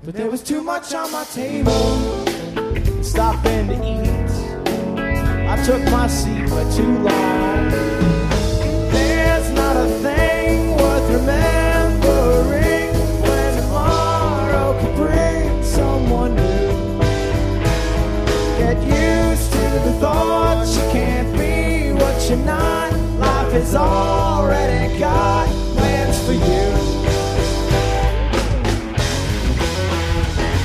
but there was too much on my table. Stopping to eat, I took my seat for too long. There's not a thing worth remembering when tomorrow could bring someone new. Get used to the thought you can't be what you're not. Life is already gone.